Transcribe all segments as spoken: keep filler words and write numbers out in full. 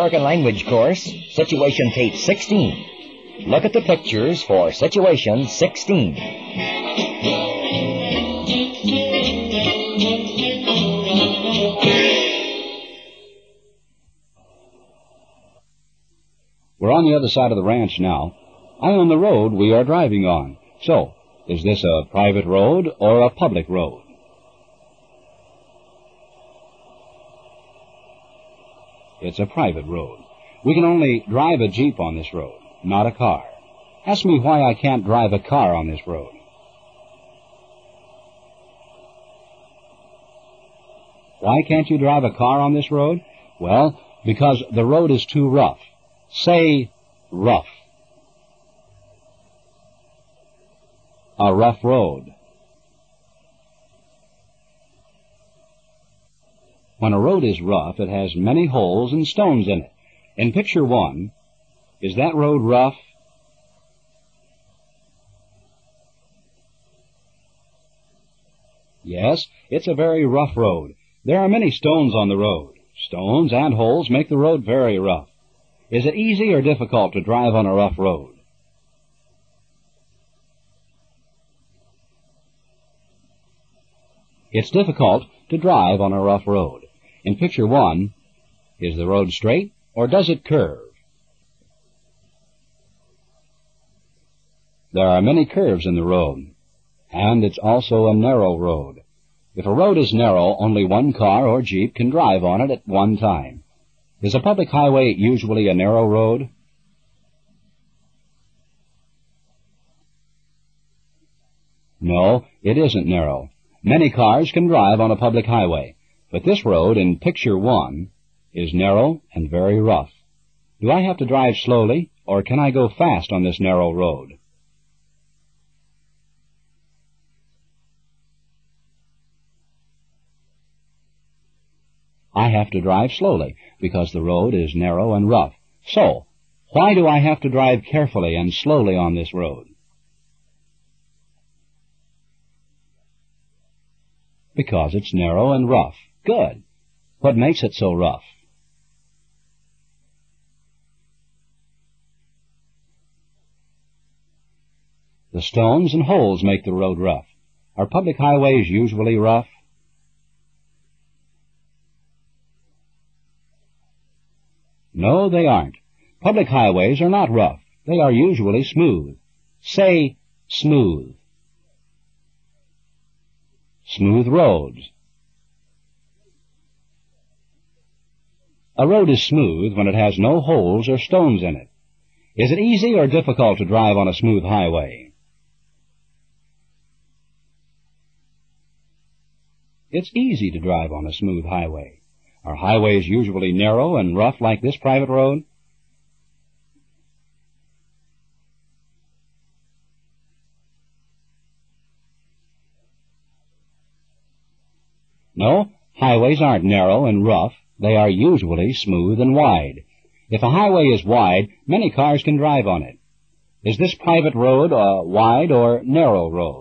American Language course, Situation Tape sixteen. Look at the pictures for Situation sixteen. We're on the other side of the ranch now. I own the road we are driving on. So, is this a private road or a public road? It's a private road. We can only drive a Jeep on this road, not a car. Ask me why I can't drive a car on this road. Why can't you drive a car on this road? Well, because the road is too rough. Say, rough. A rough road. When a road is rough, it has many holes and stones in it. In picture one, is that road rough? Yes, it's a very rough road. There are many stones on the road. Stones and holes make the road very rough. Is it easy or difficult to drive on a rough road? It's difficult to drive on a rough road. In picture one, is the road straight or does it curve? There are many curves in the road, and it's also a narrow road. If a road is narrow, only one car or Jeep can drive on it at one time. Is a public highway usually a narrow road? No, it isn't narrow. Many cars can drive on a public highway, but this road in picture one is narrow and very rough. Do I have to drive slowly, or can I go fast on this narrow road? I have to drive slowly, because the road is narrow and rough. So, why do I have to drive carefully and slowly on this road? Because it's narrow and rough. Good. What makes it so rough? The stones and holes make the road rough. Are public highways usually rough? No, they aren't. Public highways are not rough. They are usually smooth. Say, smooth. Smooth roads. A road is smooth when it has no holes or stones in it. Is it easy or difficult to drive on a smooth highway? It's easy to drive on a smooth highway. Are highways usually narrow and rough like this private road? No, highways aren't narrow and rough. They are usually smooth and wide. If a highway is wide, many cars can drive on it. Is this private road a wide or narrow road?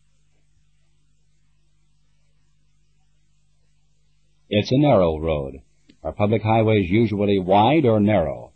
It's a narrow road. Are public highways usually wide or narrow?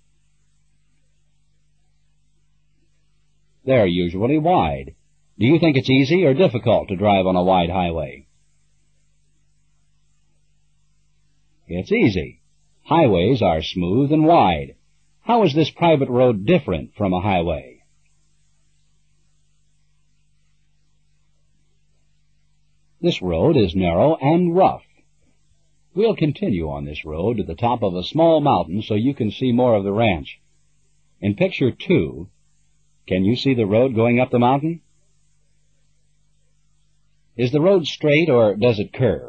They're usually wide. Do you think it's easy or difficult to drive on a wide highway? It's easy. Highways are smooth and wide. How is this private road different from a highway? This road is narrow and rough. We'll continue on this road to the top of a small mountain so you can see more of the ranch. In picture two, can you see the road going up the mountain? Is the road straight or does it curve?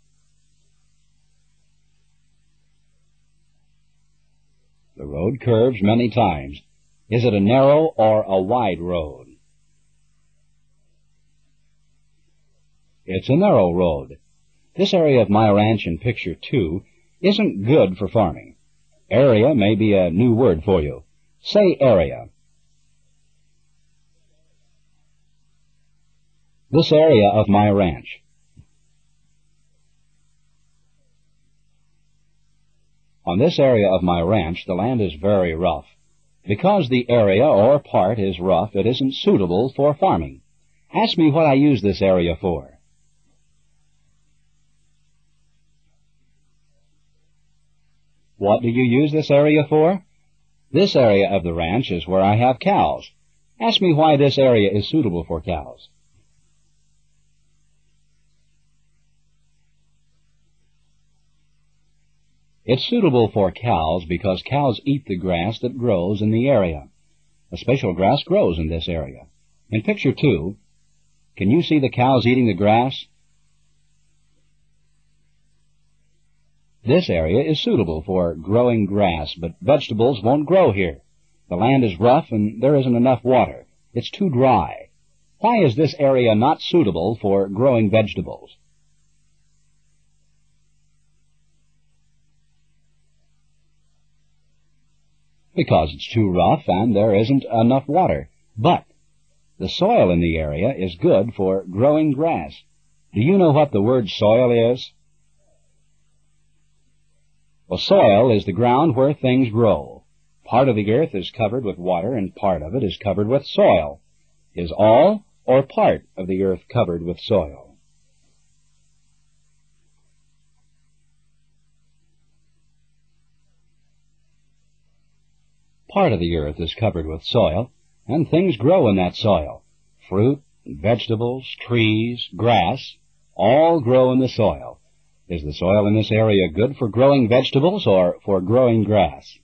The road curves many times. Is it a narrow or a wide road? It's a narrow road. This area of my ranch in picture two isn't good for farming. Area may be a new word for you. Say area. This area of my ranch. On this area of my ranch, the land is very rough. Because the area or part is rough, it isn't suitable for farming. Ask me what I use this area for. What do you use this area for? This area of the ranch is where I have cows. Ask me why this area is suitable for cows. It's suitable for cows because cows eat the grass that grows in the area. A special grass grows in this area. In picture two, can you see the cows eating the grass? This area is suitable for growing grass, but vegetables won't grow here. The land is rough and there isn't enough water. It's too dry. Why is this area not suitable for growing vegetables? Because it's too rough and there isn't enough water. But the soil in the area is good for growing grass. Do you know what the word soil is? Well, soil is the ground where things grow. Part of the earth is covered with water and part of it is covered with soil. Is all or part of the earth covered with soil? Part of the earth is covered with soil, and things grow in that soil. Fruit, vegetables, trees, grass, all grow in the soil. Is the soil in this area good for growing vegetables or for growing grass?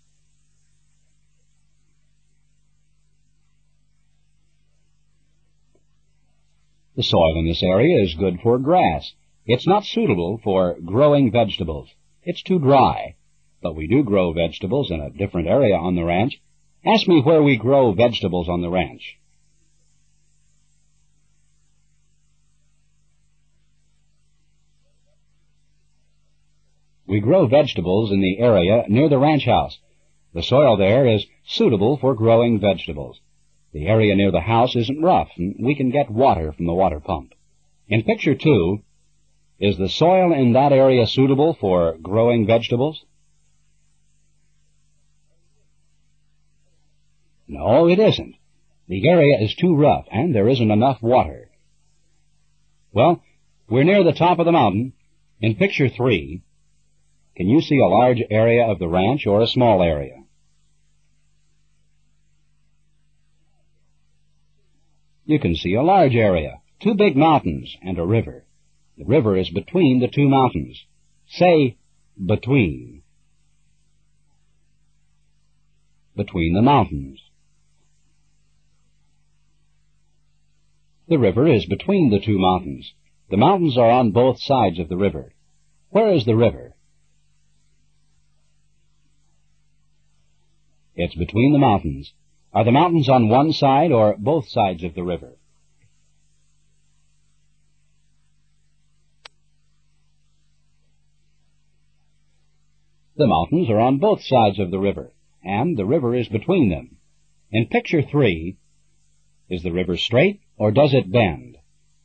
The soil in this area is good for grass. It's not suitable for growing vegetables. It's too dry. But we do grow vegetables in a different area on the ranch. Ask me where we grow vegetables on the ranch. We grow vegetables in the area near the ranch house. The soil there is suitable for growing vegetables. The area near the house isn't rough, and we can get water from the water pump. In picture two, is the soil in that area suitable for growing vegetables? No, it isn't. The area is too rough, and there isn't enough water. Well, we're near the top of the mountain. In picture three, can you see a large area of the ranch or a small area? You can see a large area, two big mountains, and a river. The river is between the two mountains. Say, between. Between the mountains. The river is between the two mountains. The mountains are on both sides of the river. Where is the river? It's between the mountains. Are the mountains on one side or both sides of the river? The mountains are on both sides of the river, and the river is between them. In picture three, is the river straight or does it bend?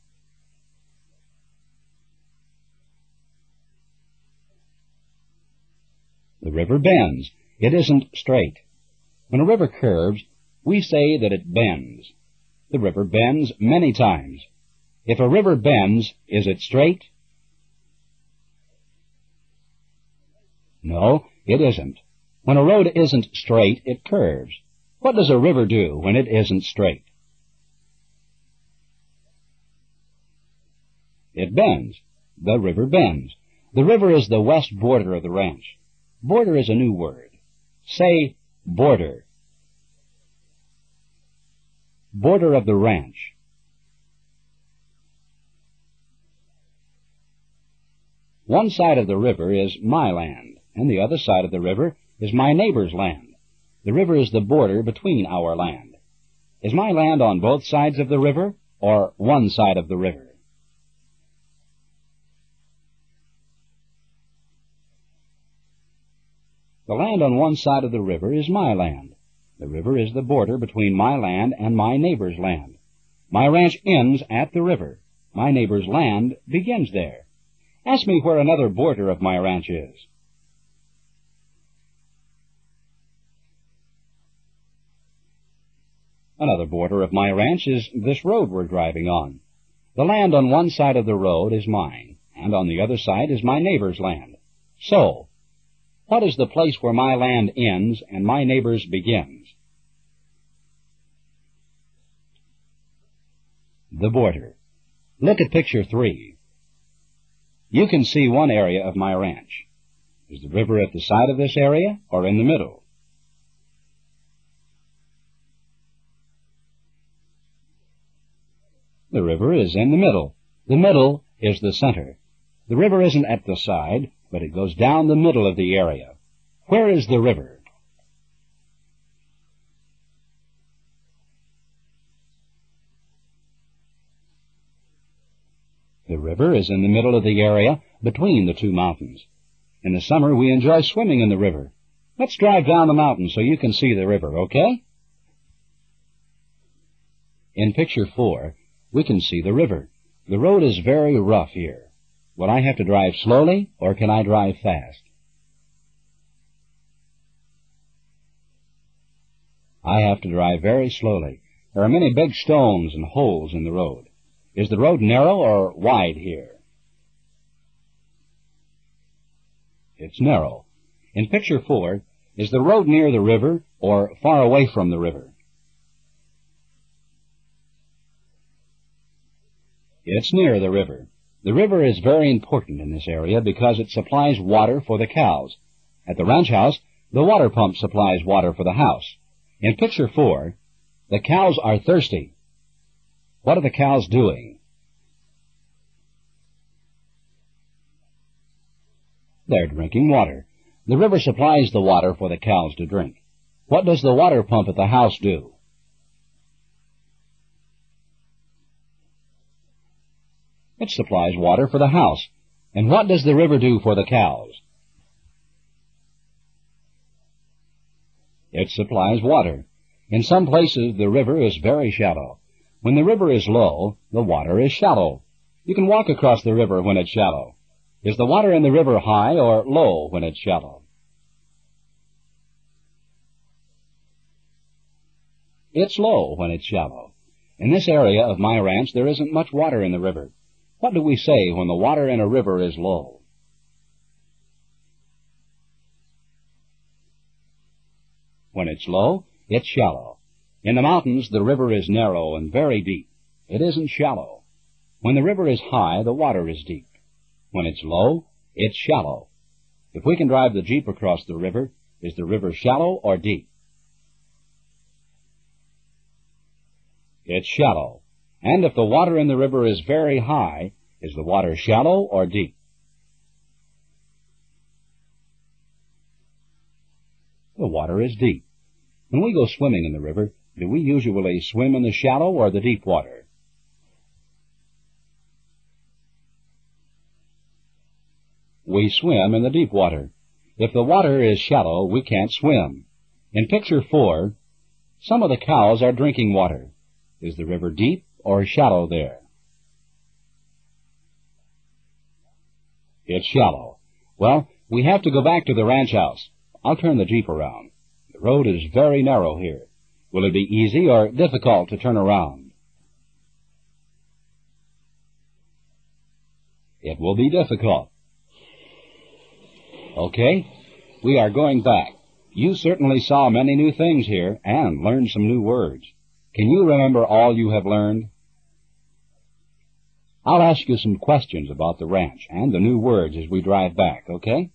The river bends. It isn't straight. When a river curves, we say that it bends. The river bends many times. If a river bends, is it straight? No, it isn't. When a road isn't straight, it curves. What does a river do when it isn't straight? It bends. The river bends. The river is the west border of the ranch. Border is a new word. Say, border. Border of the ranch. One side of the river is my land, and the other side of the river is my neighbor's land. The river is the border between our land. Is my land on both sides of the river, or one side of the river? The land on one side of the river is my land. The river is the border between my land and my neighbor's land. My ranch ends at the river. My neighbor's land begins there. Ask me where another border of my ranch is. Another border of my ranch is this road we're driving on. The land on one side of the road is mine, and on the other side is my neighbor's land. So, what is the place where my land ends and my neighbor's begins? The border. Look at picture three. You can see one area of my ranch. Is the river at the side of this area or in the middle? The river is in the middle. The middle is the center. The river isn't at the side, but it goes down the middle of the area. Where is the river? The river is in the middle of the area between the two mountains. In the summer, we enjoy swimming in the river. Let's drive down the mountain so you can see the river, okay? In picture four, we can see the river. The road is very rough here. Will I have to drive slowly, or can I drive fast? I have to drive very slowly. There are many big stones and holes in the road. Is the road narrow or wide here? It's narrow. In picture four, is the road near the river or far away from the river? It's near the river. The river is very important in this area because it supplies water for the cows. At the ranch house, the water pump supplies water for the house. In picture four, the cows are thirsty. What are the cows doing? They're drinking water. The river supplies the water for the cows to drink. What does the water pump at the house do? It supplies water for the house. And what does the river do for the cows? It supplies water. In some places, the river is very shallow. When the river is low, the water is shallow. You can walk across the river when it's shallow. Is the water in the river high or low when it's shallow? It's low when it's shallow. In this area of my ranch, there isn't much water in the river. What do we say when the water in a river is low? When it's low, it's shallow. In the mountains, the river is narrow and very deep. It isn't shallow. When the river is high, the water is deep. When it's low, it's shallow. If we can drive the Jeep across the river, is the river shallow or deep? It's shallow. And if the water in the river is very high, is the water shallow or deep? The water is deep. When we go swimming in the river, do we usually swim in the shallow or the deep water? We swim in the deep water. If the water is shallow, we can't swim. In picture four, some of the cows are drinking water. Is the river deep or shallow there? It's shallow. Well, we have to go back to the ranch house. I'll turn the Jeep around. The road is very narrow here. Will it be easy or difficult to turn around? It will be difficult. Okay, we are going back. You certainly saw many new things here and learned some new words. Can you remember all you have learned? I'll ask you some questions about the ranch and the new words as we drive back, okay?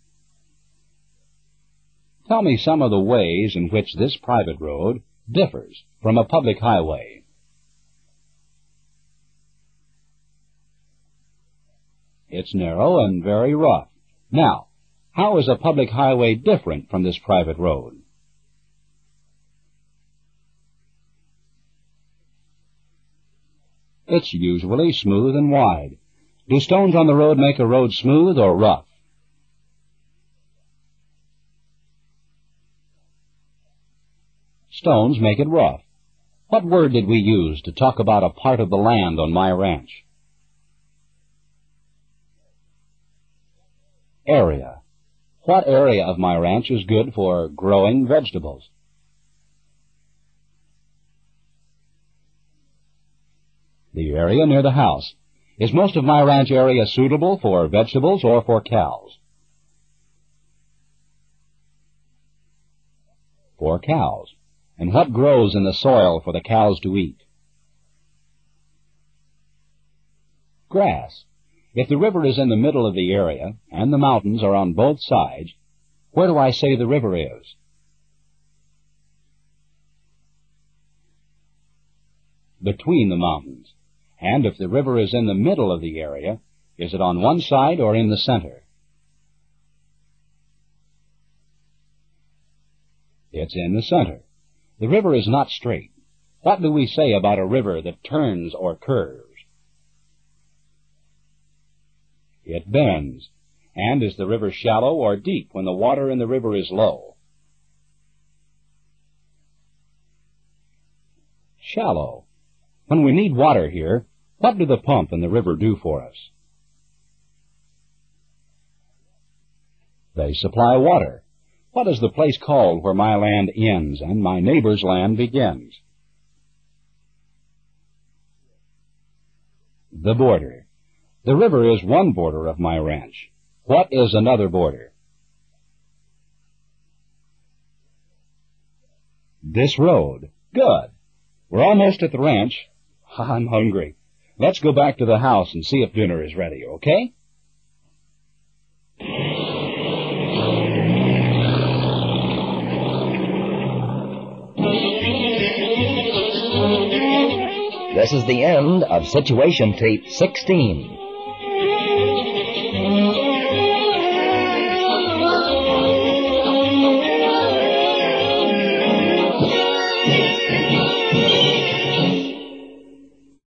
Tell me some of the ways in which this private road differs from a public highway. It's narrow and very rough. Now, how is a public highway different from this private road? It's usually smooth and wide. Do stones on the road make a road smooth or rough? Stones make it rough. What word did we use to talk about a part of the land on my ranch? Area. What area of my ranch is good for growing vegetables? The area near the house. Is most of my ranch area suitable for vegetables or for cows? For cows. And what grows in the soil for the cows to eat? Grass. If the river is in the middle of the area, and the mountains are on both sides, where do I say the river is? Between the mountains. And if the river is in the middle of the area, is it on one side or in the center? It's in the center. The river is not straight. What do we say about a river that turns or curves? It bends. And is the river shallow or deep when the water in the river is low? Shallow. When we need water here, what do the pump and the river do for us? They supply water. What is the place called where my land ends and my neighbor's land begins? The border. The river is one border of my ranch. What is another border? This road. Good. We're almost at the ranch. I'm hungry. Let's go back to the house and see if dinner is ready, okay? This is the end of Situation Tape sixteen.